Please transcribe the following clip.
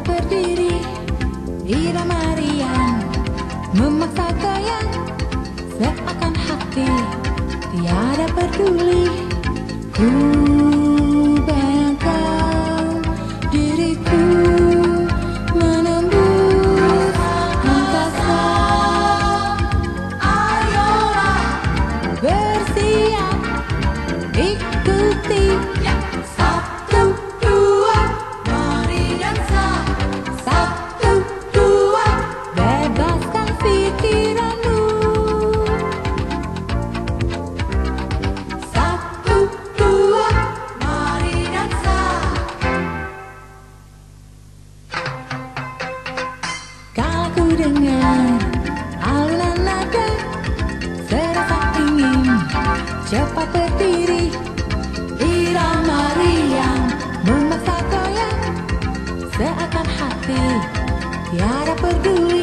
berdiri, irama riang memaksa goyang, seakan hati tiada peduli. Ku bayangkan diriku menembus angkasa. Ayolah bersiap, ikuti. Satu, dua, mari dansa. Satu, dua, bebaskan pikiranmu. Satu, dua, mari dansa. Kalau ku dengar alunan nada, serasa ingin cepat berdiri, irama riang memaksa goyang, seakan hati tiada peduli.